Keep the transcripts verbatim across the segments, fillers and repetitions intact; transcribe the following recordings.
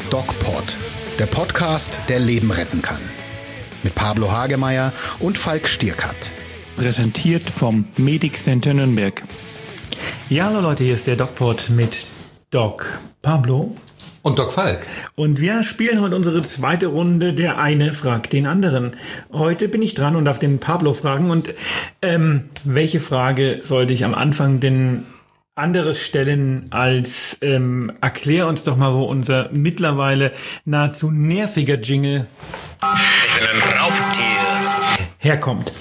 DocPod, der Podcast, der Leben retten kann. Mit Pablo Hagemeyer und Falk Stierkat. Präsentiert vom Medic Center Nürnberg. Ja, hallo Leute, hier ist der DocPod mit Doc Pablo. Und Doc Falk. Und wir spielen heute unsere zweite Runde. Der eine fragt den anderen. Heute bin ich dran und darf den Pablo fragen. Und ähm, welche Frage sollte ich am Anfang denn anderes stellen als ähm, erklär uns doch mal, wo unser mittlerweile nahezu nerviger Jingle Ich bin ein Raubtier. herkommt.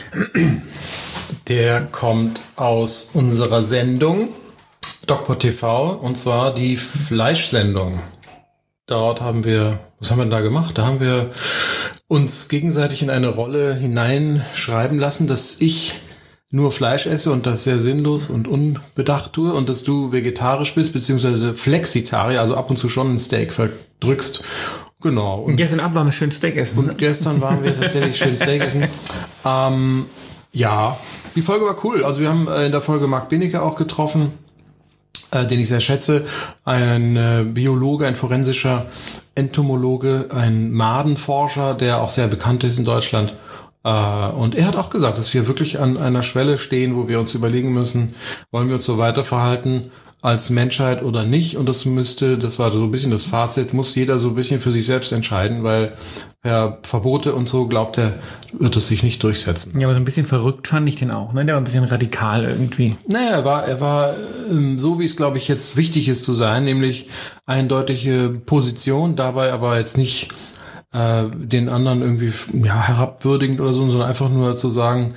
Der kommt aus unserer Sendung DocPod T V, und zwar die Fleischsendung. Dort haben wir, was haben wir denn da gemacht? Da haben wir uns gegenseitig in eine Rolle hineinschreiben lassen, dass ich nur Fleisch esse und das sehr sinnlos und unbedacht tue und dass du vegetarisch bist, beziehungsweise Flexitarier, also ab und zu schon ein Steak verdrückst. Genau. Und Gestern Abend waren wir schön Steak essen. Und gestern waren wir tatsächlich schön Steak essen. Ähm, ja, die Folge war cool. Also wir haben äh, in der Folge Marc Benecke auch getroffen, äh, den ich sehr schätze. Ein äh, Biologe, ein forensischer Entomologe, ein Madenforscher, der auch sehr bekannt ist in Deutschland. Äh, und er hat auch gesagt, dass wir wirklich an einer Schwelle stehen, wo wir uns überlegen müssen, wollen wir uns so weiterverhalten als Menschheit oder nicht, und das müsste, das war so ein bisschen das Fazit, muss jeder so ein bisschen für sich selbst entscheiden, weil per Verbote und so, glaubt er, wird es sich nicht durchsetzen. Ja, aber so ein bisschen verrückt fand ich den auch, ne? Der war ein bisschen radikal irgendwie. Naja, er war, er war ähm, so, wie es, glaube ich, jetzt wichtig ist zu sein, nämlich eindeutige Position, dabei aber jetzt nicht äh, den anderen irgendwie ja, herabwürdigend oder so, sondern einfach nur zu sagen,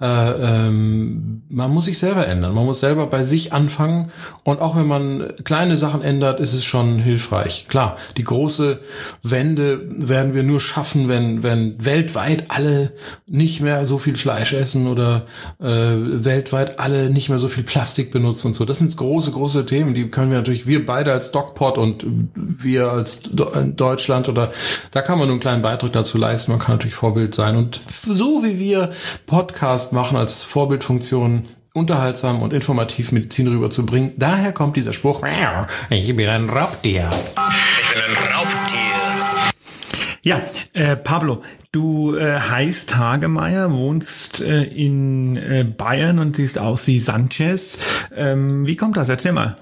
äh, ähm, man muss sich selber ändern, man muss selber bei sich anfangen, und auch wenn man kleine Sachen ändert, ist es schon hilfreich. Klar, die große Wende werden wir nur schaffen, wenn wenn weltweit alle nicht mehr so viel Fleisch essen oder äh, weltweit alle nicht mehr so viel Plastik benutzen und so. Das sind große, große Themen, die können wir natürlich, wir beide als DocPod und wir als Deutschland, oder da kann man nur einen kleinen Beitrag dazu leisten, man kann natürlich Vorbild sein, und so wie wir Podcast machen als Vorbildfunktion, unterhaltsam und informativ Medizin rüberzubringen. Daher kommt dieser Spruch, ich bin ein Raubtier. Ich bin ein Raubtier. Ja, äh, Pablo, du äh, heißt Hagemeyer, wohnst äh, in äh, Bayern und siehst aus wie Sanchez. Ähm, wie kommt das? Erzähl mal.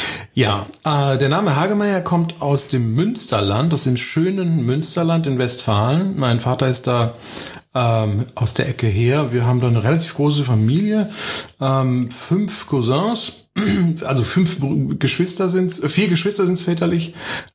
Ja, äh, der Name Hagemeyer kommt aus dem Münsterland, aus dem schönen Münsterland in Westfalen. Mein Vater ist da ähm, aus der Ecke her. Wir haben da eine relativ große Familie, ähm, fünf Cousins, also fünf Geschwister sind's, vier Geschwister sind's väterlich.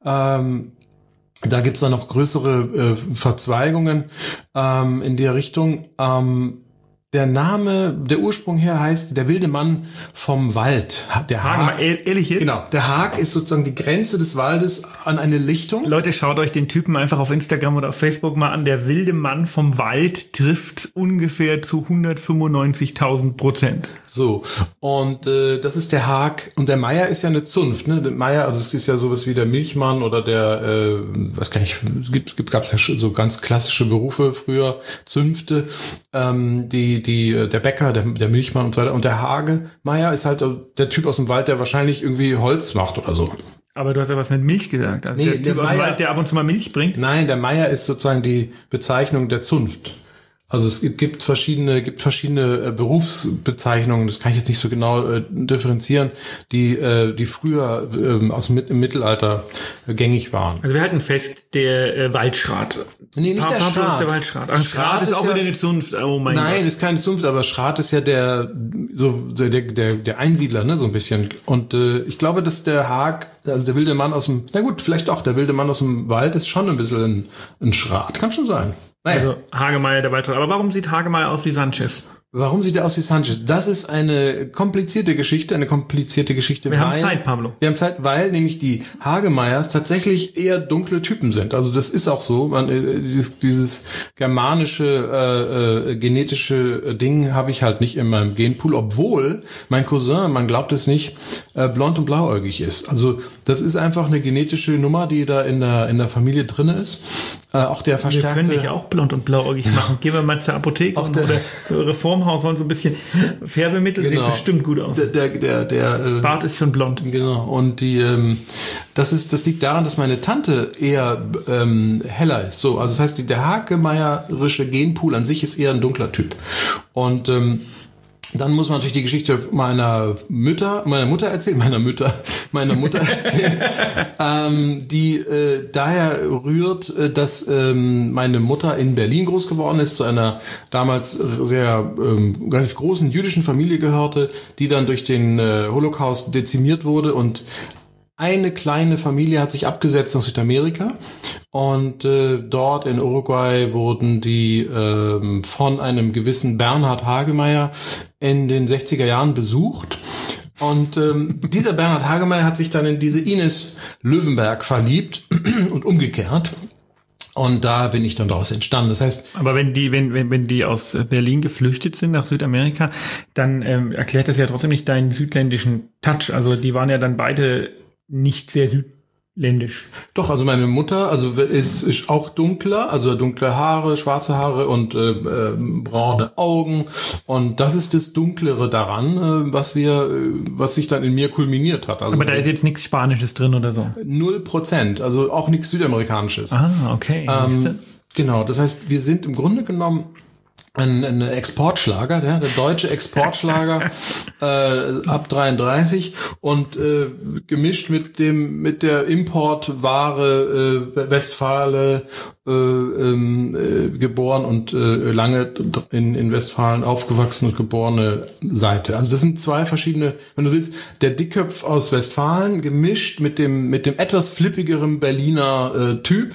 Ähm, da gibt's dann noch größere äh, Verzweigungen ähm, in der Richtung. Ähm, Der Name, der Ursprung her heißt der wilde Mann vom Wald. Der Haag. Ehrlich jetzt? Genau. Der Haag ist sozusagen die Grenze des Waldes an eine Lichtung. Leute, schaut euch den Typen einfach auf Instagram oder auf Facebook mal an. Der wilde Mann vom Wald trifft ungefähr zu hundertfünfundneunzigtausend Prozent. So. Und äh, das ist der Haag. Und der Meier ist ja eine Zunft, ne? Der Meier, also es ist ja sowas wie der Milchmann oder der, äh, was kann ich, gibt, gibt, gab's ja so ganz klassische Berufe früher, Zünfte, ähm, die die der Bäcker, der, der Milchmann und so weiter. Und der Hagemeyer ist halt der Typ aus dem Wald, der wahrscheinlich irgendwie Holz macht oder so. Aber du hast ja was mit Milch gesagt. Also Nee, der der Typ aus dem Meier- Wald, der ab und zu mal Milch bringt. Nein, der Meier ist sozusagen die Bezeichnung der Zunft. Also es gibt, gibt verschiedene, gibt verschiedene äh, Berufsbezeichnungen. Das kann ich jetzt nicht so genau äh, differenzieren, die, äh, die früher äh, aus dem, im Mittelalter äh, gängig waren. Also wir halten fest, der äh, Waldschrat. Nee, nicht Pa- der Pablo Schrat. ist der Waldschrat. Ach, Schrat ist auch ja- wieder eine Zunft. Oh mein Nein, Gott. das ist keine Zunft, aber Schrat ist ja der so der der der Einsiedler, ne, so ein bisschen. Und äh, ich glaube, dass der Haag, also der wilde Mann aus dem, na gut, vielleicht auch der wilde Mann aus dem Wald ist schon ein bisschen ein, ein Schrat, kann schon sein. Naja. Also Hagemeyer, der Waldschrat. Aber warum sieht Hagemeyer aus wie Sanchez? Warum sieht er aus wie Sanchez? Das ist eine komplizierte Geschichte, eine komplizierte Geschichte. Wir haben weil, Zeit, Pablo. Wir haben Zeit, weil nämlich die Hagemeyers tatsächlich eher dunkle Typen sind. Also das ist auch so. Man, äh, dieses, dieses germanische, äh, äh, genetische Ding habe ich halt nicht in meinem Genpool, obwohl mein Cousin, man glaubt es nicht, äh, blond und blauäugig ist. Also das ist einfach eine genetische Nummer, die da in der in der Familie drinne ist. Äh, auch der Wir verstärkte... können dich auch blond und blauäugig machen. Gehen wir mal zur Apotheke Auch der- oder für eure Formhaus wollen so ein bisschen Färbemittel. Genau. Sieht bestimmt gut aus. Der, der, der, der äh, Bart ist schon blond. Genau. Und die, ähm, das ist, das liegt daran, dass meine Tante eher ähm, heller ist. So, also das heißt, die, der Hagemeyerische Genpool an sich ist eher ein dunkler Typ. Und ähm, dann muss man natürlich die Geschichte meiner Mütter, meiner Mutter erzählen, meiner Mütter, meiner Mutter erzählen, ähm, die äh, daher rührt, äh, dass ähm, meine Mutter in Berlin groß geworden ist, zu einer damals sehr ähm, relativ großen jüdischen Familie gehörte, die dann durch den äh, Holocaust dezimiert wurde und eine kleine Familie hat sich abgesetzt nach Südamerika und äh, dort in Uruguay wurden die ähm, von einem gewissen Bernhard Hagemeyer in den sechziger Jahren besucht. Und ähm, dieser Bernhard Hagemeyer hat sich dann in diese Ines Löwenberg verliebt und umgekehrt. Und da bin ich dann daraus entstanden. Das heißt, Aber wenn die, wenn, wenn, wenn die aus Berlin geflüchtet sind nach Südamerika, dann ähm, erklärt das ja trotzdem nicht deinen südländischen Touch. Also die waren ja dann beide nicht sehr südländisch. doch, also meine Mutter, also ist, ist auch dunkler, also dunkle Haare, schwarze Haare und äh, äh, braune Augen. Und das ist das Dunklere daran, äh, was wir, äh, was sich dann in mir kulminiert hat. Also Aber da ist jetzt nichts Spanisches drin oder so. null Prozent, also auch nichts Südamerikanisches. Ah, okay. siehste? Ähm, genau, das heißt, wir sind im Grunde genommen ein, ein Exportschlager, ja, der deutsche Exportschlager äh, ab dreiunddreißig und äh, gemischt mit dem mit der Importware äh, Westfale äh, ähm, äh, geboren und äh, lange in, in Westfalen aufgewachsen und geborene Seite. Also das sind zwei verschiedene, wenn du willst, der Dickkopf aus Westfalen gemischt mit dem mit dem etwas flippigeren Berliner äh, Typ,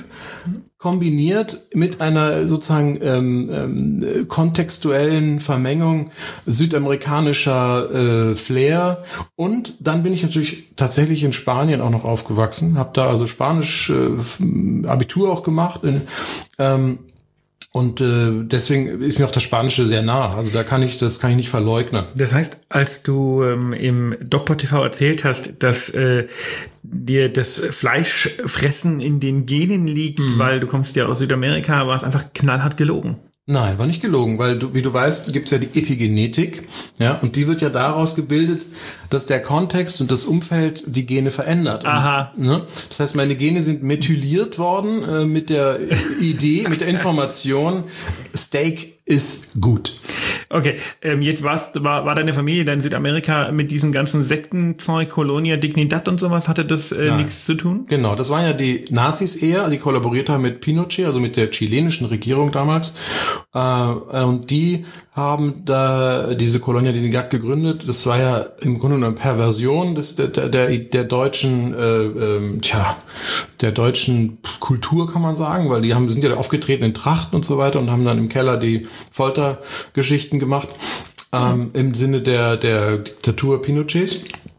kombiniert mit einer sozusagen ähm, ähm, kontextuellen Vermengung südamerikanischer äh, Flair. Und dann bin ich natürlich tatsächlich in Spanien auch noch aufgewachsen, habe da also Spanisch äh, Abitur auch gemacht. In, ähm, und äh, deswegen ist mir auch das Spanische sehr nah. Also da kann ich, das kann ich nicht verleugnen. Das heißt, als du ähm, im Doktor T V erzählt hast, dass äh, dir das Fleischfressen in den Genen liegt, Mhm. weil du kommst ja aus Südamerika, war es einfach knallhart gelogen. Nein, war nicht gelogen, weil du, wie du weißt, gibt's ja die Epigenetik, ja, und die wird ja daraus gebildet, dass der Kontext und das Umfeld die Gene verändert. Aha. Und, ne, das heißt, meine Gene sind methyliert worden äh, mit der Idee, mit der Information, Steak ist gut. Okay, ähm, jetzt warst, war, war deine Familie da in Südamerika mit diesem ganzen Sektenzeug, Colonia Dignidad und sowas, hatte das äh, Nein. nichts zu tun? Genau, das waren ja die Nazis eher, die kollaboriert haben mit Pinochet, also mit der chilenischen Regierung damals. Äh, und die haben da diese Colonia Dignidad gegründet. Das war ja im Grunde eine Perversion des, der, der, der deutschen, äh, ähm, tja, der deutschen Kultur, kann man sagen, weil die haben, sind ja aufgetreten in Trachten und so weiter und haben dann im Keller die Foltergeschichten gemacht, ähm, im Sinne der, der Diktatur Pinochets.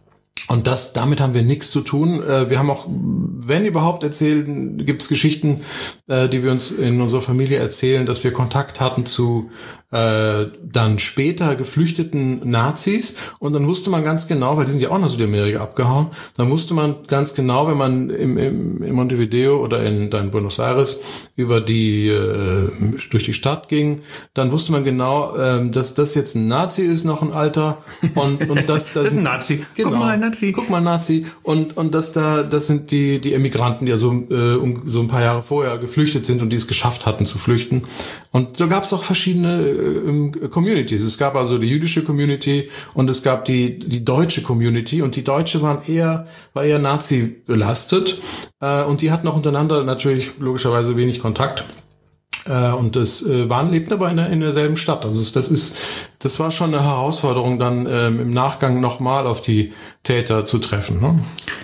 Und das, damit haben wir nichts zu tun. Wir haben auch, wenn überhaupt erzählen, gibt es Geschichten, die wir uns in unserer Familie erzählen, dass wir Kontakt hatten zu äh, dann später geflüchteten Nazis. Und dann wusste man ganz genau, weil die sind ja auch nach Südamerika abgehauen, dann wusste man ganz genau, wenn man im, im, in Montevideo oder in, in Buenos Aires über die äh, durch die Stadt ging, dann wusste man genau, äh, dass das jetzt ein Nazi ist, noch ein Alter. Und, und das, das, Das ist ein Nazi. Genau. Guck mal, Nazi. Guck mal, Nazi. Und, und das da, das sind die, die Emigranten, die ja so, äh, um, so ein paar Jahre vorher geflüchtet sind und die es geschafft hatten zu flüchten. Und so gab es auch verschiedene äh, Communities. Es gab also die jüdische Community und es gab die, die deutsche Community. Und die Deutsche waren eher, war eher Nazi belastet. Äh, und die hatten auch untereinander natürlich logischerweise wenig Kontakt. Äh, und das äh, waren, lebten aber in, der, in derselben Stadt. Also das ist, das war schon eine Herausforderung, dann ähm, im Nachgang nochmal auf die Täter zu treffen. Ne?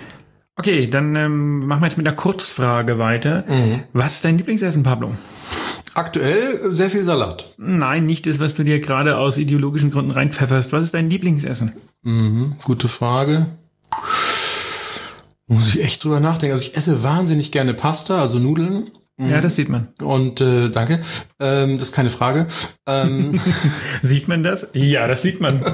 Okay, dann ähm, machen wir jetzt mit einer Kurzfrage weiter. Mhm. Was ist dein Lieblingsessen, Pablo? Aktuell sehr viel Salat. Nein, nicht das, was du dir gerade aus ideologischen Gründen reinpfefferst. Was ist dein Lieblingsessen? Mhm, gute Frage. Muss ich echt drüber nachdenken. Also ich esse wahnsinnig gerne Pasta, also Nudeln. Ja, das sieht man. Und äh, danke, ähm, das ist keine Frage. Ähm, sieht man das? Ja, das sieht man.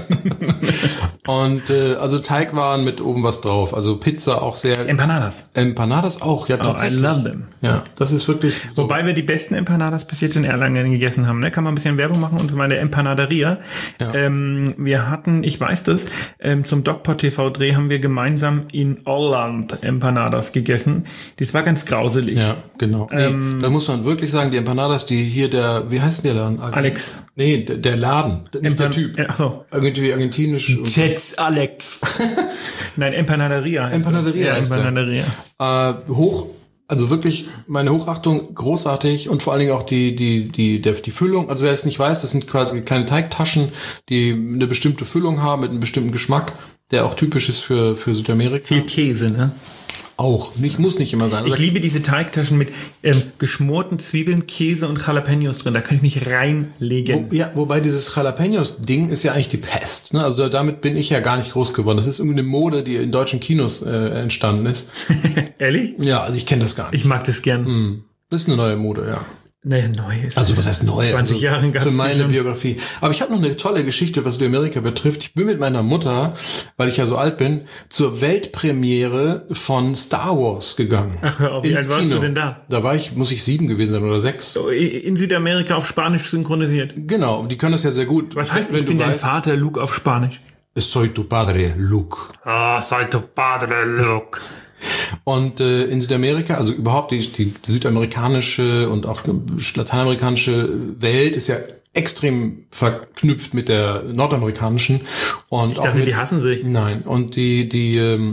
Und äh, also Teigwaren mit oben was drauf. Also Pizza auch sehr. Empanadas. Empanadas auch, ja tatsächlich. Oh, I love them. Ja, das ist wirklich so. Wobei wir die besten Empanadas bis jetzt in Erlangen gegessen haben. Ne? Kann man ein bisschen Werbung machen und meine Empanaderia. Ja. Ähm, wir hatten, ich weiß das, ähm, zum DocPod T V-Dreh haben wir gemeinsam in Holland Empanadas gegessen. Das war ganz grauselig. Ja, genau. Ähm, nee, da muss man wirklich sagen, die Empanadas, die hier der, wie heißt der Laden? Alex. Nee, der, der Laden, nicht Empan- der Typ. Ach so. Irgendwie argentinisch. Jets Alex. Nein, Empanaderia. Empanaderia ja, heißt Empanaderia. Äh, hoch, also wirklich meine Hochachtung, großartig und vor allen Dingen auch die die die der, die Füllung. Also wer es nicht weiß, das sind quasi kleine Teigtaschen, die eine bestimmte Füllung haben mit einem bestimmten Geschmack, der auch typisch ist für für Südamerika. Viel Käse, ne? Auch, nicht, muss nicht immer sein. Ich liebe diese Teigtaschen mit ähm, geschmorten Zwiebeln, Käse und Jalapenos drin. Da kann ich mich reinlegen. Wo, ja, wobei dieses Jalapenos-Ding ist ja eigentlich die Pest. Ne? Also damit bin ich ja gar nicht groß geworden. Das ist irgendeine Mode, die in deutschen Kinos äh, entstanden ist. Ehrlich? Ja, also ich kenne das gar nicht. Ich mag das gern. Mm, das ist eine neue Mode, ja. Naja, neu ist. Also was heißt neu? zwanzig also, Jahren für meine schon. Biografie. Aber ich habe noch eine tolle Geschichte, was Südamerika betrifft. Ich bin mit meiner Mutter, weil ich ja so alt bin, zur Weltpremiere von Star Wars gegangen. Ach, hör auf, wie alt warst du denn da? Da war ich, muss ich sieben gewesen sein oder sechs. In Südamerika auf Spanisch synchronisiert. Genau, die können das ja sehr gut. Was heißt, wenn ich bin du dein weißt, Vater, Luke auf Spanisch? Soy tu padre, Luke. Ah, soy tu padre, Luke. Und äh, in Südamerika, also überhaupt die, die südamerikanische und auch lateinamerikanische Welt ist ja extrem verknüpft mit der nordamerikanischen. Und ich auch dachte, mit, die hassen sich. Nein, und die die ähm,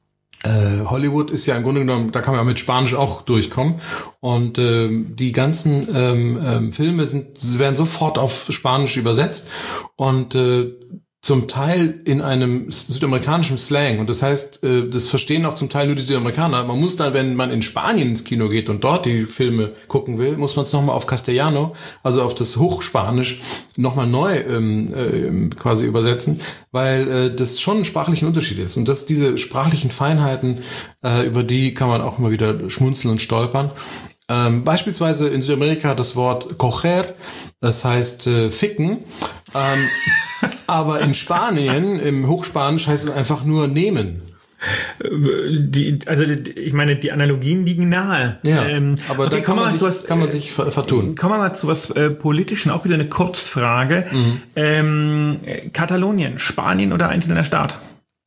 äh, Hollywood ist ja im Grunde genommen, da kann man ja mit Spanisch auch durchkommen. Und ähm, die ganzen ähm, ähm, Filme sind werden sofort auf Spanisch übersetzt und äh, zum Teil in einem südamerikanischen Slang. Und das heißt, das verstehen auch zum Teil nur die Südamerikaner. Man muss dann, wenn man in Spanien ins Kino geht und dort die Filme gucken will, muss man es nochmal auf Castellano, also auf das Hochspanisch, nochmal neu ähm, quasi übersetzen, weil äh, das schon ein sprachlicher Unterschied ist. Und dass diese sprachlichen Feinheiten, äh, über die kann man auch immer wieder schmunzeln und stolpern. Ähm, beispielsweise in Südamerika das Wort coger, das heißt äh, ficken, ähm, aber in Spanien, im Hochspanisch heißt es einfach nur nehmen. Die, also ich meine, die Analogien liegen nahe. Ja, ähm, aber okay, da kann man, sich, was, kann man sich vertun. Kommen wir mal zu was äh, Politischen, auch wieder eine Kurzfrage. Mhm. Ähm, Katalonien, Spanien oder einzelner Staat?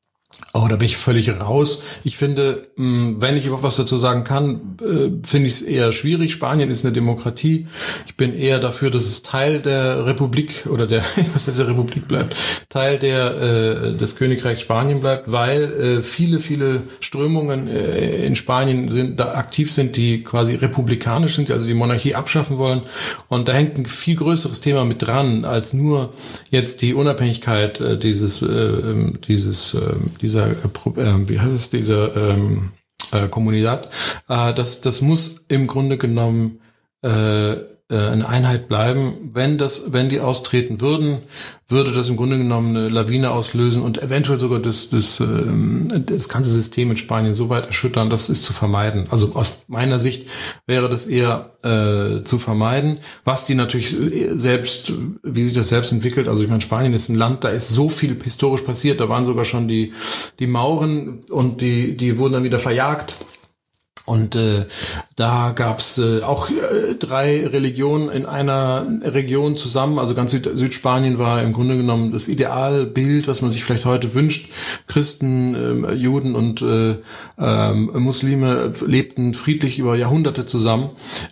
Oh, da bin ich völlig raus. Ich finde, wenn ich überhaupt was dazu sagen kann, finde ich es eher schwierig. Spanien ist eine Demokratie. Ich bin eher dafür, dass es Teil der Republik oder der, was heißt der Republik bleibt, Teil der des Königreichs Spanien bleibt, weil viele, viele Strömungen in Spanien sind, da aktiv sind, die quasi republikanisch sind, also die Monarchie abschaffen wollen. Und da hängt ein viel größeres Thema mit dran, als nur jetzt die Unabhängigkeit dieses, dieses, dieser wie heißt es, dieser ähm, äh, Comunidad, äh, das, das muss im Grunde genommen äh, eine Einheit bleiben. Wenn das, wenn die austreten würden, würde das im Grunde genommen eine Lawine auslösen und eventuell sogar das, das, ähm, das ganze System in Spanien so weit erschüttern, das ist zu vermeiden. Also aus meiner Sicht wäre das eher äh, zu vermeiden. Was die natürlich selbst, wie sich das selbst entwickelt, also ich meine, Spanien ist ein Land, da ist so viel historisch passiert, da waren sogar schon die, die Mauren und die, die wurden dann wieder verjagt. Und äh, da gab's äh, auch äh, drei Religionen in einer Region zusammen. Also ganz Süd- Südspanien war im Grunde genommen das Idealbild, was man sich vielleicht heute wünscht. Christen, äh, Juden und äh, äh, Muslime lebten friedlich über Jahrhunderte zusammen.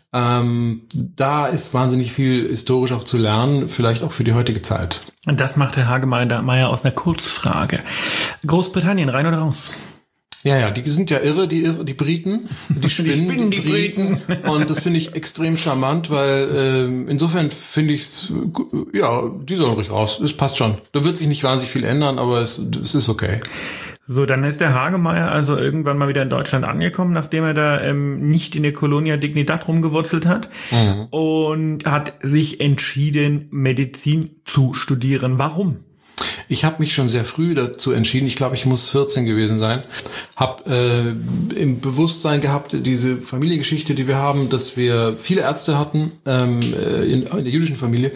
Ähm, da ist wahnsinnig viel historisch auch zu lernen, vielleicht auch für die heutige Zeit. Und das macht Herr Hagemeyer aus einer Kurzfrage. Großbritannien, rein oder raus? Ja, ja, die sind ja irre, die, die Briten, die spinnen die, spinnen die, die Briten. Briten. Und das finde ich extrem charmant, weil ähm, insofern finde ich es, ja, die sollen ruhig raus, das passt schon. Da wird sich nicht wahnsinnig viel ändern, aber es, es ist okay. So, dann ist der Hagemeyer also irgendwann mal wieder in Deutschland angekommen, nachdem er da ähm, nicht in der Colonia Dignidad rumgewurzelt hat, mhm. und hat sich entschieden, Medizin zu studieren. Warum? Ich habe mich schon sehr früh dazu entschieden, ich glaube, ich muss vierzehn gewesen sein, habe äh, im Bewusstsein gehabt, diese Familiengeschichte, die wir haben, dass wir viele Ärzte hatten, ähm, in, in der jüdischen Familie.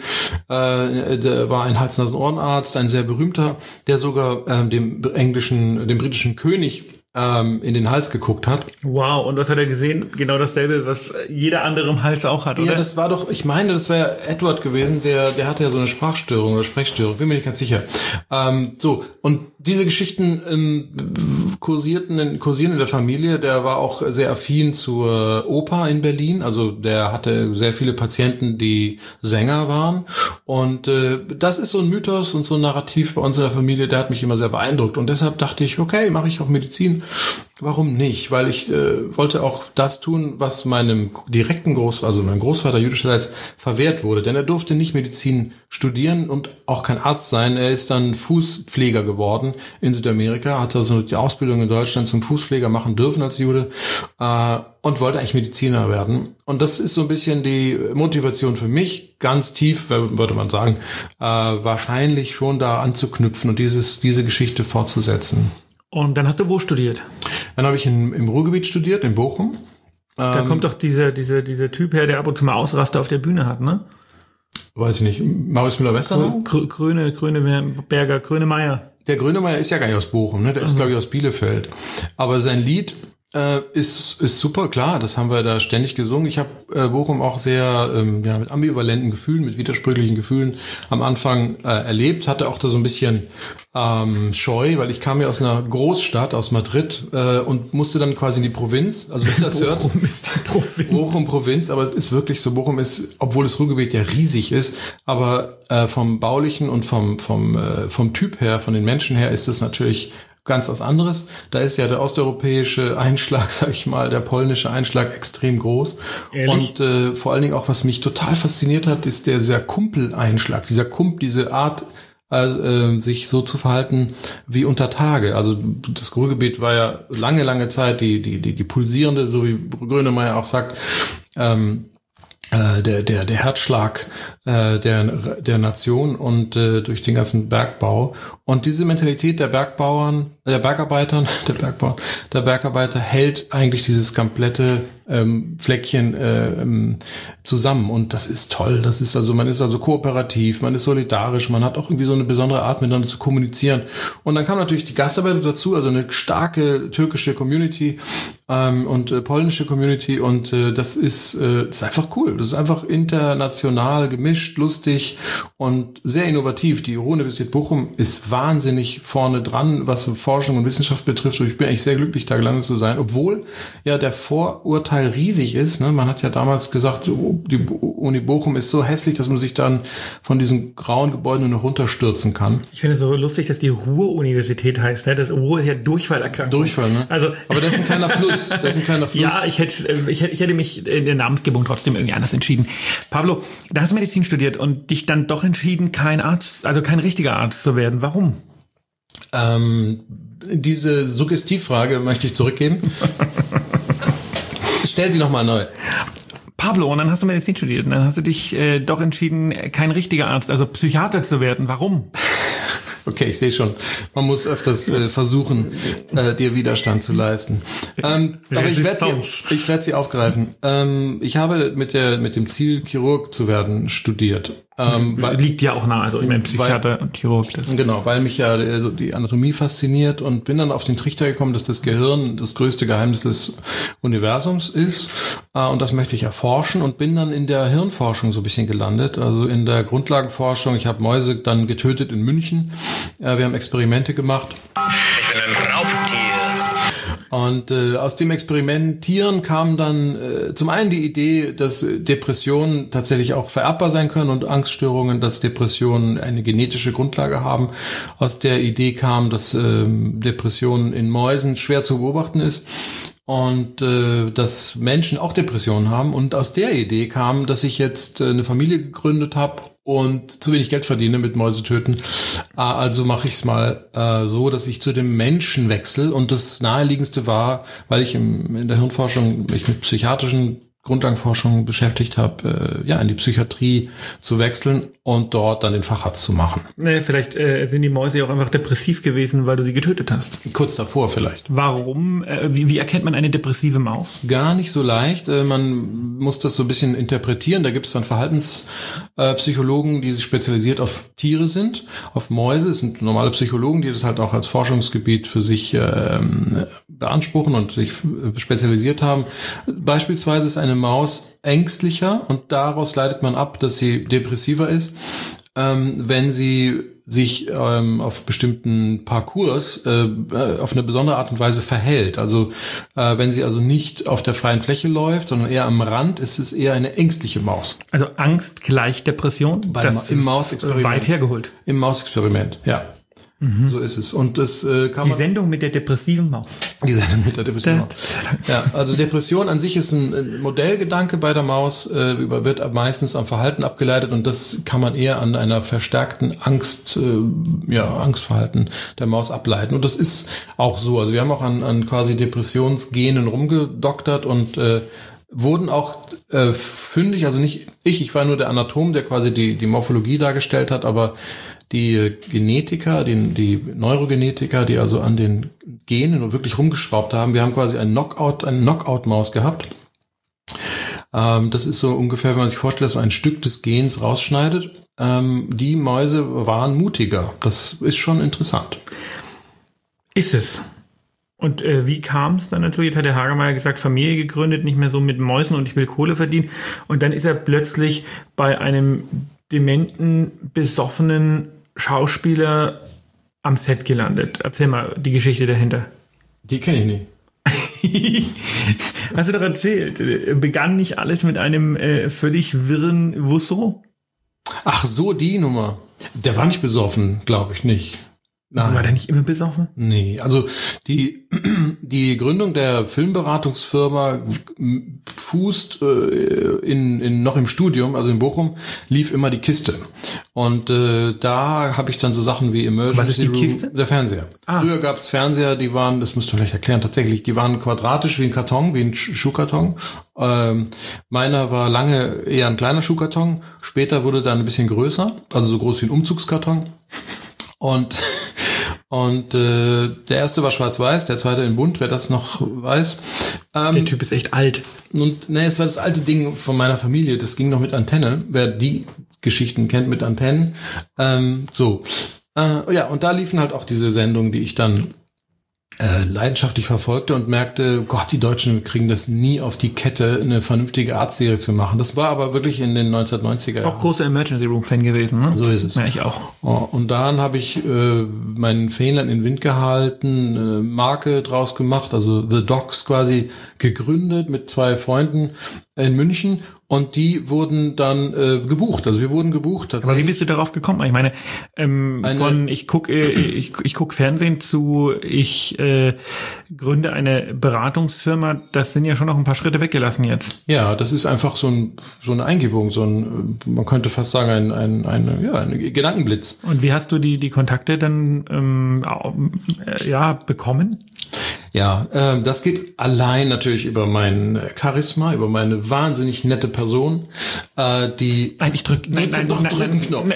Äh, da war ein Hals-Nasen-Ohrenarzt, ein sehr berühmter, der sogar ähm, dem englischen, dem britischen König ähm, in den Hals geguckt hat. Wow, und was hat er gesehen? Genau dasselbe, was jeder andere im Hals auch hat, oder? Ja, das war doch, ich meine, das wäre Edward gewesen, der der hatte ja so eine Sprachstörung oder Sprechstörung, bin mir nicht ganz sicher. Ähm, so, und diese Geschichten ähm, kursierten in, kursieren in der Familie. Der war auch sehr affin zur Oper in Berlin, also der hatte sehr viele Patienten, die Sänger waren, und äh, das ist so ein Mythos und so ein Narrativ bei uns in der Familie, der hat mich immer sehr beeindruckt, und deshalb dachte ich, okay, mache ich auch Medizin. Warum nicht? Weil ich äh, wollte auch das tun, was meinem direkten Groß, also meinem Großvater jüdischerseits verwehrt wurde. Denn er durfte nicht Medizin studieren und auch kein Arzt sein. Er ist dann Fußpfleger geworden in Südamerika, hat also die Ausbildung in Deutschland zum Fußpfleger machen dürfen als Jude äh, und wollte eigentlich Mediziner werden. Und das ist so ein bisschen die Motivation für mich, ganz tief, würde man sagen, äh, wahrscheinlich schon da anzuknüpfen und dieses diese Geschichte fortzusetzen. Und dann hast du wo studiert? Dann habe ich in, im Ruhrgebiet studiert, in Bochum. Da ähm, kommt doch dieser dieser dieser Typ her, der ab und zu mal Ausraster auf der Bühne hat, ne? Weiß ich nicht. Marius Müller-Westernhagen? Gröne, Gröneberger, Grönemeyer. Der Grönemeyer ist ja gar nicht aus Bochum, ne? Der ist, mhm. glaube ich, aus Bielefeld. Aber sein Lied äh, ist ist super, klar. Das haben wir da ständig gesungen. Ich habe äh, Bochum auch sehr ähm, ja, mit ambivalenten Gefühlen, mit widersprüchlichen Gefühlen am Anfang äh, erlebt. Hatte auch da so ein bisschen ähm, Scheu, weil ich kam ja aus einer Großstadt, aus Madrid, äh, und musste dann quasi in die Provinz. Also wenn ihr das hört, Bochum ist die Provinz. Bochum Provinz, aber es ist wirklich so, Bochum ist, obwohl das Ruhrgebiet ja riesig ist, aber äh, vom Baulichen und vom vom äh, vom Typ her, von den Menschen her, ist es natürlich ganz was anderes. Da ist ja der osteuropäische Einschlag, sag ich mal, der polnische Einschlag extrem groß. Ehrlich? Und äh, vor allen Dingen auch, was mich total fasziniert hat, ist der dieser Kumpel-Einschlag, dieser Kump, diese Art, äh, sich so zu verhalten wie unter Tage. Also das Ruhrgebiet war ja lange, lange Zeit die die die, die pulsierende, so wie Grönemeyer auch sagt, ähm, äh, der der der Herzschlag äh, der der Nation, und äh, durch den ganzen Bergbau, und diese Mentalität der Bergbauern, der Bergarbeitern, der Bergbauern, der Bergarbeiter hält eigentlich dieses komplette ähm, Fleckchen äh, zusammen, und das ist toll. Das ist also, man ist also kooperativ, man ist solidarisch, man hat auch irgendwie so eine besondere Art, miteinander zu kommunizieren. Und dann kam natürlich die Gastarbeiter dazu, also eine starke türkische Community ähm, und äh, polnische Community, und äh, das ist, äh, das ist einfach cool. Das ist einfach international gemischt, lustig und sehr innovativ. Die Ruhr-Universität Bochum ist wahnsinnig vorne dran, was Forschung und Wissenschaft betrifft. Und ich bin eigentlich sehr glücklich, da gelandet zu sein, obwohl ja der Vorurteil riesig ist. Ne? Man hat ja damals gesagt, die Uni Bochum ist so hässlich, dass man sich dann von diesen grauen Gebäuden nur noch runterstürzen kann. Ich finde es so lustig, dass die Ruhr-Universität heißt. Ne? Das Ruhr ist ja Durchfallerkrankung. Durchfall, ne? Also, aber das ist ein kleiner Fluss. Das ist ein kleiner Fluss. Ja, ich hätte, ich hätte, ich hätte mich in der Namensgebung trotzdem irgendwie anders entschieden. Pablo, da hast du Medizin studiert und dich dann doch entschieden, kein Arzt, also kein richtiger Arzt zu werden. Warum? Ähm, diese Suggestivfrage möchte ich zurückgeben. Stell sie nochmal neu. Pablo, und dann hast du Medizin studiert und dann hast du dich äh, doch entschieden, kein richtiger Arzt, also Psychiater zu werden. Warum? Okay, ich sehe schon. Man muss öfters äh, versuchen, äh, dir Widerstand zu leisten. Ähm, aber ich werde sie, ich werde sie aufgreifen. Ähm, ich habe mit der mit dem Ziel, Chirurg zu werden, studiert. Ähm, weil, Liegt ja auch nah, also ich meine Psychiater und Chirurg. Das. Genau, weil mich ja also die Anatomie fasziniert, und bin dann auf den Trichter gekommen, dass das Gehirn das größte Geheimnis des Universums ist, äh, und das möchte ich erforschen, und bin dann in der Hirnforschung so ein bisschen gelandet, also in der Grundlagenforschung. Ich habe Mäuse dann getötet in München, äh, wir haben Experimente gemacht. Ich bin ein Raubtier. Und äh, aus dem Experimentieren kam dann äh, zum einen die Idee, dass Depressionen tatsächlich auch vererbbar sein können und Angststörungen, dass Depressionen eine genetische Grundlage haben. Aus der Idee kam, dass äh, Depressionen in Mäusen schwer zu beobachten ist und äh, dass Menschen auch Depressionen haben. Und aus der Idee kam, dass ich jetzt äh, eine Familie gegründet habe und zu wenig Geld verdiene mit Mäusetöten. Also mache ich es mal äh, so, dass ich zu dem Menschen wechsle. Und das Naheliegendste war, weil ich im, in der Hirnforschung mich mit psychiatrischen Grundlagenforschung beschäftigt habe, äh, ja, in die Psychiatrie zu wechseln und dort dann den Facharzt zu machen. Nee, vielleicht äh, sind die Mäuse ja auch einfach depressiv gewesen, weil du sie getötet hast. Kurz davor vielleicht. Warum? Äh, wie, wie erkennt man eine depressive Maus? Gar nicht so leicht. Äh, man muss das so ein bisschen interpretieren. Da gibt es dann Verhaltenspsychologen, die sich spezialisiert auf Tiere sind, auf Mäuse. Es sind normale Psychologen, die das halt auch als Forschungsgebiet für sich äh, beanspruchen und sich spezialisiert haben. Beispielsweise ist eine Maus ängstlicher und daraus leitet man ab, dass sie depressiver ist, ähm, wenn sie sich ähm, auf bestimmten Parcours äh, auf eine besondere Art und Weise verhält. Also äh, wenn sie also nicht auf der freien Fläche läuft, sondern eher am Rand, ist es eher eine ängstliche Maus. Also Angst gleich Depression? Bei das im Mausexperiment. Weit hergeholt. Im Mausexperiment, ja. Mhm. So ist es. Und das äh, kann Die man. Die Sendung mit der depressiven Maus. Die Sendung mit der depressiven Maus. Ja, also Depression an sich ist ein Modellgedanke bei der Maus, äh, über, wird meistens am Verhalten abgeleitet und das kann man eher an einer verstärkten Angst, äh, ja, Angstverhalten der Maus ableiten. Und das ist auch so. Also wir haben auch an, an quasi Depressionsgenen rumgedoktert und äh, wurden auch äh, fündig, also nicht ich, ich war nur der Anatom, der quasi die, die Morphologie dargestellt hat, aber die Genetiker, die, die Neurogenetiker, die also an den Genen wirklich rumgeschraubt haben, wir haben quasi einen Knockout, eine Knockout-Maus gehabt. Ähm, das ist so ungefähr, wenn man sich vorstellt, dass man ein Stück des Gens rausschneidet. Ähm, die Mäuse waren mutiger. Das ist schon interessant. Ist es. Und äh, wie kam es dann dazu? Jetzt hat der Hagemeyer gesagt, Familie gegründet, nicht mehr so mit Mäusen und ich will Kohle verdienen. Und dann ist er plötzlich bei einem dementen, besoffenen Schauspieler am Set gelandet. Erzähl mal die Geschichte dahinter. Die kenne ich nicht. Hast du doch erzählt. Begann nicht alles mit einem äh, völlig wirren Wusso? Ach so, die Nummer. Der war nicht besoffen, glaube ich nicht. Nein. War der nicht immer besoffen? Nee, also die die Gründung der Filmberatungsfirma fußt äh, in, in noch im Studium, also in Bochum, lief immer die Kiste. Und äh, da habe ich dann so Sachen wie Emergency Was ist die Room, Kiste? Der Fernseher. Ah. Früher gab es Fernseher, die waren, das müsst ihr vielleicht erklären, tatsächlich, die waren quadratisch wie ein Karton, wie ein Schuhkarton. Ähm, meiner war lange eher ein kleiner Schuhkarton, später wurde dann ein bisschen größer, also so groß wie ein Umzugskarton. Und Und äh, der erste war schwarz-weiß, der zweite in bunt, wer das noch weiß. Ähm, der Typ ist echt alt. Und ne, es war das alte Ding von meiner Familie, das ging noch mit Antenne, wer die Geschichten kennt mit Antennen. Ähm, so, äh, ja, und da liefen halt auch diese Sendungen, die ich dann äh, leidenschaftlich verfolgte und merkte, Gott, die Deutschen kriegen das nie auf die Kette, eine vernünftige Arztserie zu machen. Das war aber wirklich in den neunzehnhundertneunziger Jahren. Auch großer Emergency Room Fan gewesen, ne? So ist es. Ja, ich auch. Oh, und dann habe ich äh, meinen Fähnlein in den Wind gehalten, eine Marke draus gemacht, also The Docs quasi gegründet mit zwei Freunden in München und die wurden dann äh, gebucht. Also wir wurden gebucht. Aber wie bist du darauf gekommen? Ich meine, ähm, von ich guck, äh, ich, ich guck Fernsehen zu, ich äh, gründe eine Beratungsfirma, das sind ja schon noch ein paar Schritte weggelassen jetzt. Ja, das ist einfach so, ein, so eine Eingebung, so ein, man könnte fast sagen, ein, ein, ein, ja, ein Gedankenblitz. Und wie hast du die, die Kontakte dann ähm, äh, ja, bekommen? Ja, äh, das geht allein natürlich über mein Charisma, über meine wahnsinnig nette Person, äh, die... Nein, ich drück... Nein, nein, doch, nein, drück nein, den Knopf. Nein.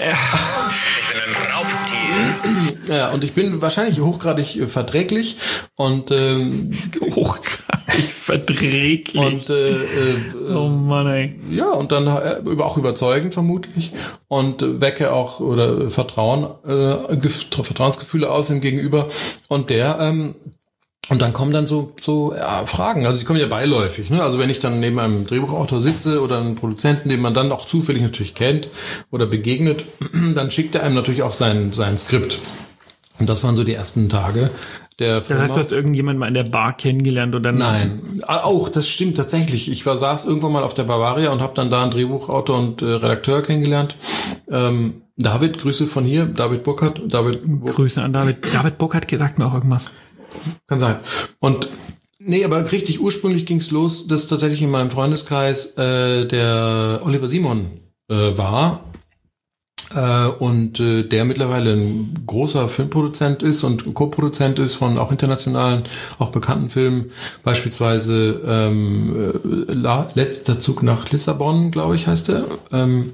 Ich bin ein Raubtier. Ja, und ich bin wahrscheinlich hochgradig äh, verträglich und... Ähm, hochgradig verträglich. Und, äh, äh, oh Mann, ey. Ja, und dann äh, auch überzeugend vermutlich und äh, wecke auch oder Vertrauen, äh, Gef- Vertrauensgefühle aus ihm gegenüber und der... Ähm, Und dann kommen dann so so ja, Fragen, also die kommen ja beiläufig, ne? Also wenn ich dann neben einem Drehbuchautor sitze oder einem Produzenten, den man dann auch zufällig natürlich kennt oder begegnet, dann schickt er einem natürlich auch sein sein Skript. Und das waren so die ersten Tage der Firma. Das heißt, du hast irgendjemand mal in der Bar kennengelernt oder Nein, auch das stimmt tatsächlich. Ich war saß irgendwann mal auf der Bavaria und habe dann da einen Drehbuchautor und äh, Redakteur kennengelernt. Ähm, David, Grüße von hier, David Burkhardt. David Bur- Grüße an David. David Burkhardt sagt mir auch irgendwas. Kann sein. Und nee, aber richtig ursprünglich ging's los, dass tatsächlich in meinem Freundeskreis äh, der Oliver Simon äh, war. Äh, und äh, der mittlerweile ein großer Filmproduzent ist und Co-Produzent ist von auch internationalen, auch bekannten Filmen, beispielsweise ähm, La- Letzter Zug nach Lissabon, glaube ich, heißt der. Ähm,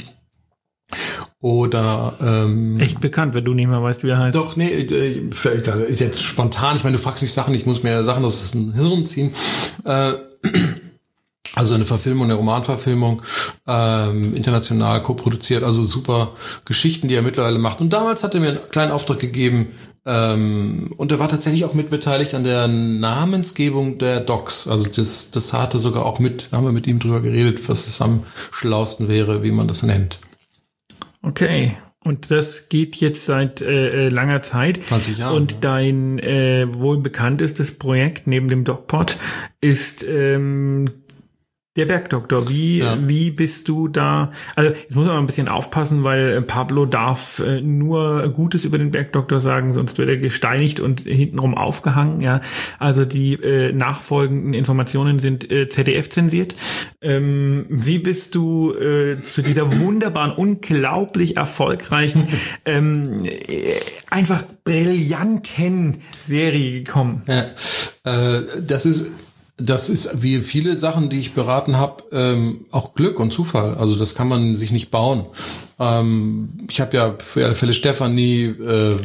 oder ähm, echt bekannt, wenn du nicht mehr weißt, wie er heißt. Doch, nee, äh, ist jetzt spontan. Ich meine, du fragst mich Sachen, ich muss mir Sachen aus dem Hirn ziehen. Äh, Also eine Verfilmung, eine Romanverfilmung, ähm, international co-produziert, also super Geschichten, die er mittlerweile macht. Und damals hat er mir einen kleinen Auftrag gegeben, ähm, und er war tatsächlich auch mitbeteiligt an der Namensgebung der Docs. Also das, das hatte sogar auch mit, da haben wir mit ihm drüber geredet, was es am schlausten wäre, wie man das nennt. Okay. Und das geht jetzt seit äh, langer Zeit. zwanzig Jahre. Und dein äh, wohl bekanntestes Projekt neben dem DocPod ist ähm, der Bergdoktor. Wie, ja. wie bist du da? Also jetzt muss man mal ein bisschen aufpassen, weil Pablo darf äh, nur Gutes über den Bergdoktor sagen, sonst wird er gesteinigt und hintenrum aufgehangen. Ja, also die äh, nachfolgenden Informationen sind äh, Z D F zensiert. Ähm, wie bist du äh, zu dieser wunderbaren, unglaublich erfolgreichen, ähm, äh, einfach brillanten Serie gekommen? Ja, äh, das ist Das ist wie viele Sachen, die ich beraten habe, ähm, auch Glück und Zufall. Also das kann man sich nicht bauen. Ähm, ich habe ja für alle Fälle Stefanie, äh,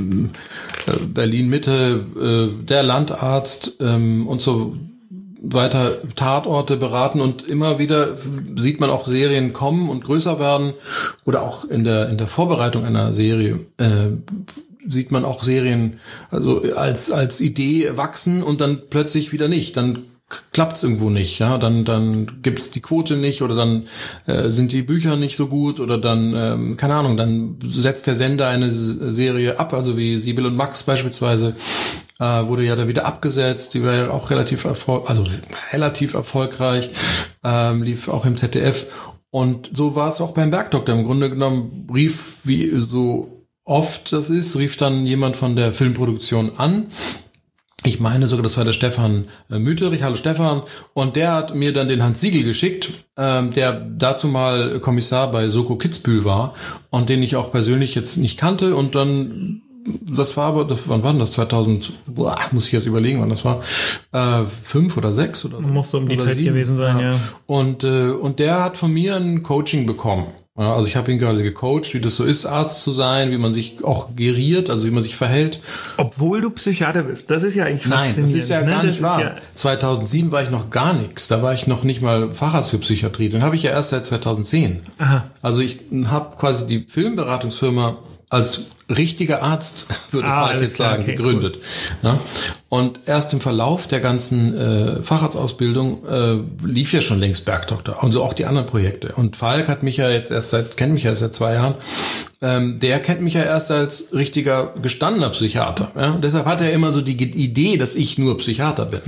Berlin Mitte, äh, der Landarzt ähm, und so weiter Tatorte beraten und immer wieder sieht man auch Serien kommen und größer werden oder auch in der in der Vorbereitung einer Serie äh, sieht man auch Serien also als als Idee wachsen und dann plötzlich wieder nicht. Dann klappt's irgendwo nicht, ja. Dann dann gibt's die Quote nicht oder dann äh, sind die Bücher nicht so gut oder dann ähm, keine Ahnung. Dann setzt der Sender eine Serie ab, also wie Sibyl und Max beispielsweise äh, wurde ja da wieder abgesetzt. Die war ja auch relativ erfolg also relativ erfolgreich, ähm, lief auch im Z D F und so war es auch beim Bergdoktor. Im Grunde genommen rief wie so oft das ist, rief dann jemand von der Filmproduktion an. Ich meine sogar, das war der Stefan Müterich. Hallo Stefan. Und der hat mir dann den Hans Siegel geschickt, ähm, der dazu mal Kommissar bei Soko Kitzbühel war und den ich auch persönlich jetzt nicht kannte. Und dann, das war aber, das, wann war das? zweitausend, boah, muss ich jetzt überlegen, wann das war. Äh, fünf oder sechs oder muss so um die oder Zeit sieben. gewesen sein, ja. ja. Und, äh, und der hat von mir ein Coaching bekommen. Ja, also ich habe ihn gerade gecoacht, wie das so ist, Arzt zu sein, wie man sich auch geriert, also wie man sich verhält. Obwohl du Psychiater bist, das ist ja eigentlich faszinierend. Nein, das ist ja ne? gar das nicht wahr. Ja zweitausendsieben war ich noch gar nichts, da war ich noch nicht mal Facharzt für Psychiatrie. Den habe ich ja erst seit zweitausendzehn. Aha. Also ich habe quasi die Filmberatungsfirma als richtiger Arzt, würde ah, Falk jetzt sagen, okay, gegründet. Cool. Ja? Und erst im Verlauf der ganzen äh, Facharztausbildung äh, lief ja schon längst Bergdoktor, also auch die anderen Projekte. Und Falk hat mich ja jetzt erst seit, kennt mich ja erst seit zwei Jahren, ähm, der kennt mich ja erst als richtiger gestandener Psychiater. Ja? Und deshalb hat er immer so die Idee, dass ich nur Psychiater bin.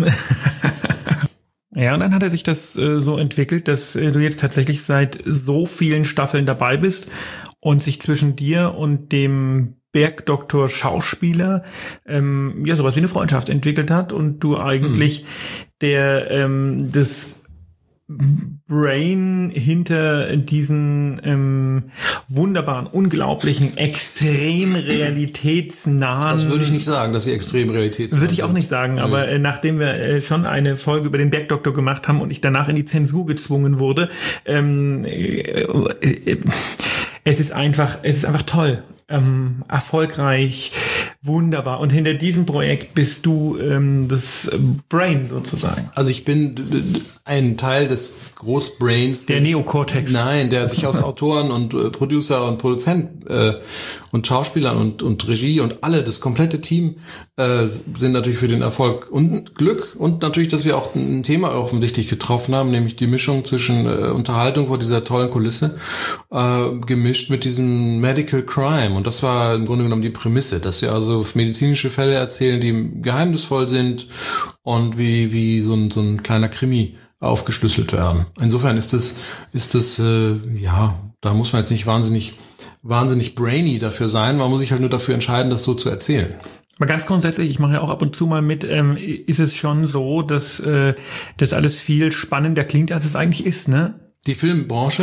Ja, und dann hat er sich das äh, so entwickelt, dass äh, du jetzt tatsächlich seit so vielen Staffeln dabei bist und sich zwischen dir und dem Bergdoktor Schauspieler ähm, ja sowas wie eine Freundschaft entwickelt hat und du eigentlich hm. der ähm, das Brain hinter diesen ähm, wunderbaren, unglaublichen, extrem realitätsnahen... Das würde ich nicht sagen, dass sie extrem realitätsnah Würde ich sind. auch nicht sagen, ja. Aber äh, nachdem wir äh, schon eine Folge über den Bergdoktor gemacht haben und ich danach in die Zensur gezwungen wurde, ähm, äh, äh, es ist einfach, es ist einfach toll. Ähm, erfolgreich, wunderbar. Und hinter diesem Projekt bist du ähm, das Brain sozusagen. Also ich bin d- d- ein Teil des Großbrains. Der Neokortex. Nein, der sich aus Autoren und äh, Producer und Produzent äh, und Schauspielern und, und Regie und alle, das komplette Team äh, sind natürlich für den Erfolg und Glück und natürlich, dass wir auch ein Thema offensichtlich getroffen haben, nämlich die Mischung zwischen äh, Unterhaltung vor dieser tollen Kulisse äh, gemischt mit diesem Medical Crime. Und das war im Grunde genommen die Prämisse, dass wir also medizinische Fälle erzählen, die geheimnisvoll sind und wie wie so ein so ein kleiner Krimi aufgeschlüsselt werden. Insofern ist das ist das äh, ja, da muss man jetzt nicht wahnsinnig wahnsinnig brainy dafür sein, man muss sich halt nur dafür entscheiden, das so zu erzählen. Aber ganz grundsätzlich, ich mache ja auch ab und zu mal mit, ähm, ist es schon so, dass äh, das alles viel spannender klingt, als es eigentlich ist, ne? Die Filmbranche?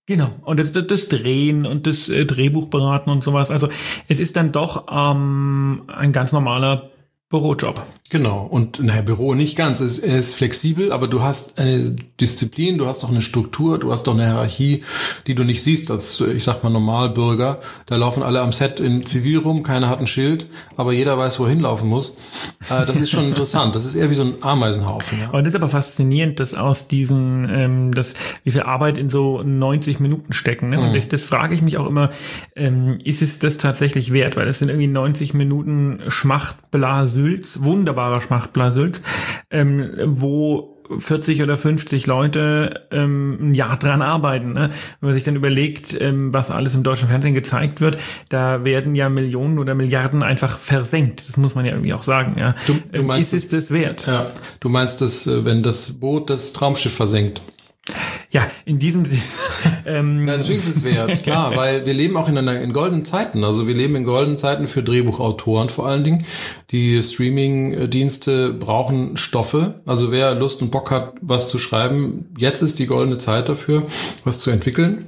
Genau, und das, das Drehen und das äh, Drehbuchberaten und sowas. Also es ist dann doch ähm, ein ganz normaler Bürojob. Genau, und naja, Büro nicht ganz. Es es ist flexibel, aber du hast eine Disziplin, du hast doch eine Struktur, du hast doch eine Hierarchie, die du nicht siehst als, ich sag mal, Normalbürger. Da laufen alle am Set in Zivil rum, keiner hat ein Schild, aber jeder weiß, wohin laufen muss. Äh, das ist schon interessant. Das ist eher wie so ein Ameisenhaufen. Ja. Aber das ist aber faszinierend, dass aus diesen, ähm, das, wie viel Arbeit in so neunzig Minuten stecken. Ne? Und Mhm. ich, das frage ich mich auch immer, ähm, ist es das tatsächlich wert? Weil das sind irgendwie neunzig Minuten Schmacht-Blasülz, wunderbarer Schmacht-Blasülz, ähm, wo vierzig oder fünfzig Leute ähm, ein Jahr dran arbeiten. Ne? Wenn man sich dann überlegt, ähm, was alles im deutschen Fernsehen gezeigt wird, da werden ja Millionen oder Milliarden einfach versenkt. Das muss man ja irgendwie auch sagen. Ja? Du, du Ähm, meinst, ist es das wert? Ja, du meinst, dass äh, wenn das Boot das Traumschiff versenkt. Ja, in diesem Sinne. ähm, Ja, natürlich ist es wert, klar, weil wir leben auch in einer, in goldenen Zeiten. Also wir leben in goldenen Zeiten für Drehbuchautoren vor allen Dingen. Die Streaming-Dienste brauchen Stoffe. Also wer Lust und Bock hat, was zu schreiben, jetzt ist die goldene Zeit dafür, was zu entwickeln.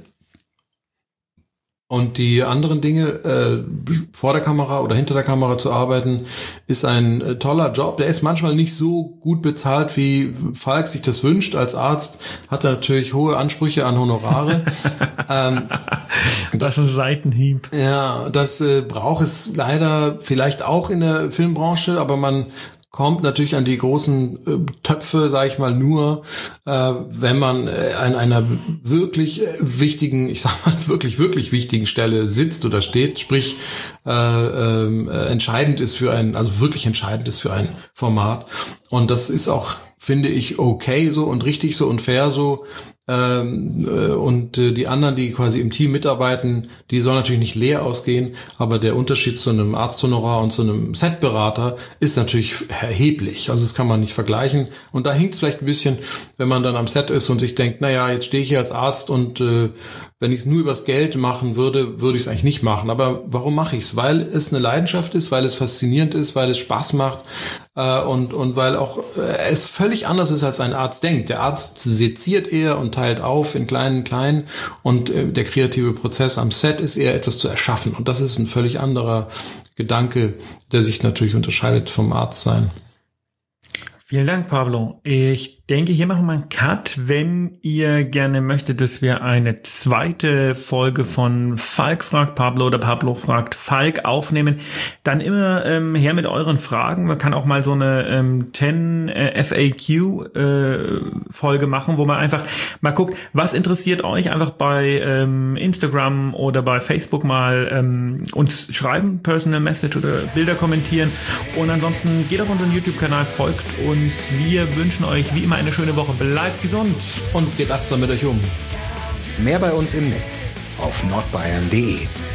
Und die anderen Dinge, äh, vor der Kamera oder hinter der Kamera zu arbeiten, ist ein äh, toller Job. Der ist manchmal nicht so gut bezahlt, wie Falk sich das wünscht. Als Arzt hat er natürlich hohe Ansprüche an Honorare. ähm, das ist ein Seitenhieb. Ja, das äh, braucht es leider vielleicht auch in der Filmbranche, aber man kommt natürlich an die großen äh, Töpfe, sage ich mal, nur, äh, wenn man äh, an einer wirklich äh, wichtigen, ich sag mal wirklich, wirklich wichtigen Stelle sitzt oder steht, sprich äh, äh, entscheidend ist für ein, also wirklich entscheidend ist für ein Format. Und das ist auch, finde ich, okay so und richtig so und fair so. Ähm, äh, und äh, die anderen, die quasi im Team mitarbeiten, die sollen natürlich nicht leer ausgehen, aber der Unterschied zu einem Arzthonorar und zu einem Setberater ist natürlich erheblich. Also das kann man nicht vergleichen. Und da hinkt es vielleicht ein bisschen, wenn man dann am Set ist und sich denkt, naja, jetzt stehe ich hier als Arzt und äh, wenn ich es nur übers Geld machen würde, würde ich es eigentlich nicht machen. Aber warum mache ich es? Weil es eine Leidenschaft ist, weil es faszinierend ist, weil es Spaß macht äh, und und weil auch äh, es völlig anders ist, als ein Arzt denkt. Der Arzt seziert eher und teilt auf in kleinen, kleinen und äh, der kreative Prozess am Set ist eher etwas zu erschaffen. Und das ist ein völlig anderer Gedanke, der sich natürlich unterscheidet vom Arztsein. Vielen Dank, Pablo. Ich denke, hier machen wir einen Cut. Wenn ihr gerne möchtet, dass wir eine zweite Folge von Falk fragt Pablo oder Pablo fragt Falk aufnehmen, dann immer ähm, her mit euren Fragen. Man kann auch mal so eine ähm, zehn äh, F A Q äh, Folge machen, wo man einfach mal guckt, was interessiert euch, einfach bei ähm, Instagram oder bei Facebook mal ähm, uns schreiben, Personal Message oder Bilder kommentieren. Und ansonsten geht auf unseren YouTube-Kanal, folgt uns. Wir wünschen euch wie immer eine schöne Woche. Bleibt gesund. Und geht achtsam mit euch um. Mehr bei uns im Netz auf nordbayern punkt de.